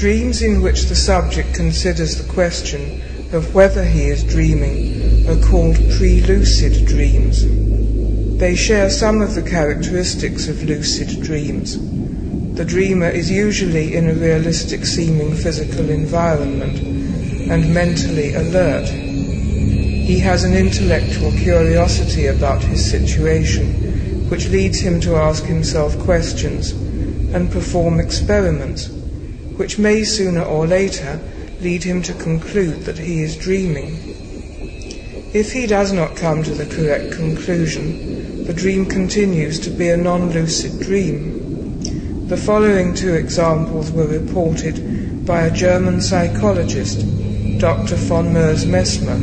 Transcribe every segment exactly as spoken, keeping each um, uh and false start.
dreams in which the subject considers the question of whether he is dreaming are called pre-lucid dreams. They share some of the characteristics of lucid dreams. The dreamer is usually in a realistic-seeming physical environment and mentally alert. He has an intellectual curiosity about his situation, which leads him to ask himself questions and perform experiments, which may sooner or later lead him to conclude that he is dreaming. If he does not come to the correct conclusion, the dream continues to be a non-lucid dream. The following two examples were reported by a German psychologist, Doctor von Mers-Messmer.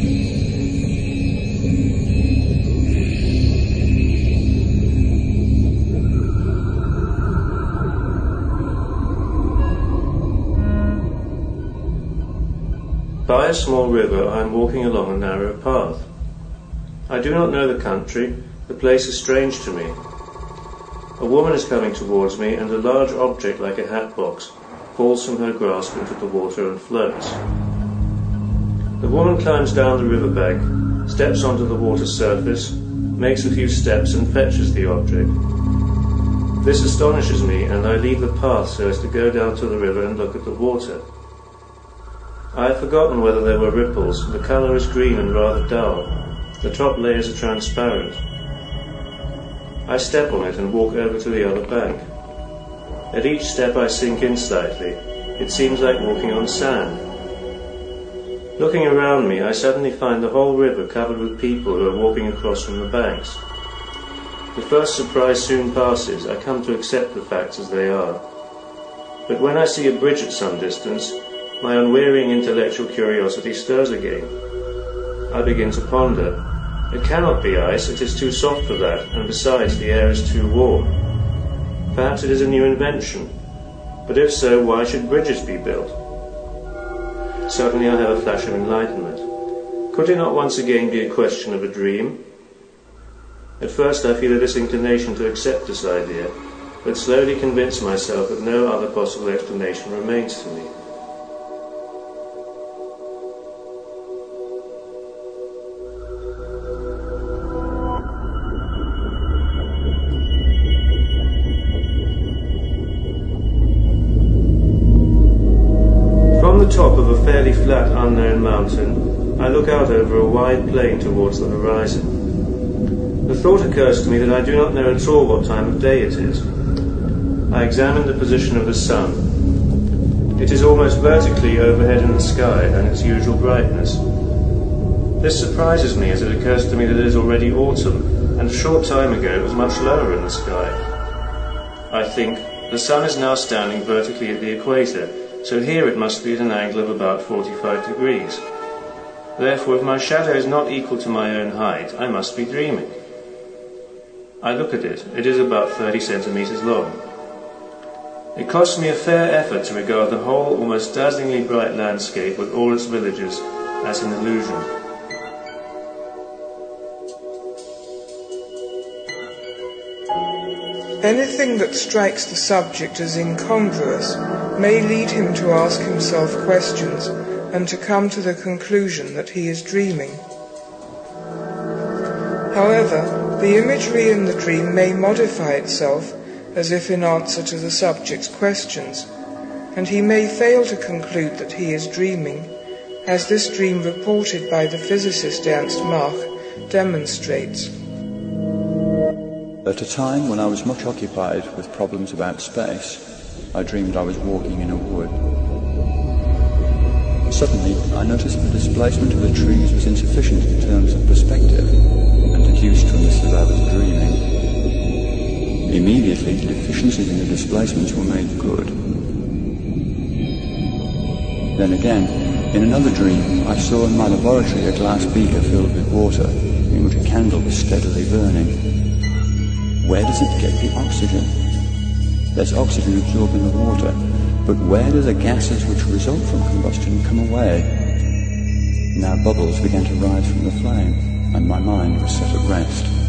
By a small river I am walking along a narrow path. I do not know the country. The place is strange to me. A woman is coming towards me, and a large object like a hat box falls from her grasp into the water and floats. The woman climbs down the riverbank, steps onto the water surface, makes a few steps and fetches the object. This astonishes me, and I leave the path so as to go down to the river and look at the water. I have forgotten whether there were ripples. The colour is green and rather dull. The top layers are transparent. I step on it and walk over to the other bank. At each step I sink in slightly. It seems like walking on sand. Looking around me, I suddenly find the whole river covered with people who are walking across from the banks. The first surprise soon passes. I come to accept the facts as they are. But when I see a bridge at some distance, my unwearying intellectual curiosity stirs again. I begin to ponder. It cannot be ice, it is too soft for that, and besides the air is too warm. Perhaps it is a new invention, but if so, why should bridges be built? Suddenly I have a flash of enlightenment. Could it not once again be a question of a dream? At first I feel a disinclination to accept this idea, but slowly convince myself that no other possible explanation remains to me. Top of a fairly flat unknown mountain, I look out over a wide plain towards the horizon. The thought occurs to me that I do not know at all what time of day it is. I examine the position of the sun. It is almost vertically overhead in the sky and its usual brightness. This surprises me as it occurs to me that it is already autumn, and a short time ago it was much lower in the sky. I think, the sun is now standing vertically at the equator, so here it must be at an angle of about forty-five degrees. Therefore, if my shadow is not equal to my own height, I must be dreaming. I look at it. It is about thirty centimeters long. It costs me a fair effort to regard the whole almost dazzlingly bright landscape with all its villages as an illusion. Anything that strikes the subject as incongruous may lead him to ask himself questions and to come to the conclusion that he is dreaming. However, the imagery in the dream may modify itself as if in answer to the subject's questions, and he may fail to conclude that he is dreaming, as this dream reported by the physicist Ernst Mach demonstrates. At a time when I was much occupied with problems about space, I dreamed I was walking in a wood. Suddenly, I noticed the displacement of the trees was insufficient in terms of perspective, and deduced from this that I was dreaming. Immediately, the deficiencies in the displacements were made good. Then again, in another dream, I saw in my laboratory a glass beaker filled with water, in which a candle was steadily burning. Where does it get the oxygen? There's oxygen absorbed in the water, but where do the gases which result from combustion come away? Now bubbles began to rise from the flame, and my mind was set at rest.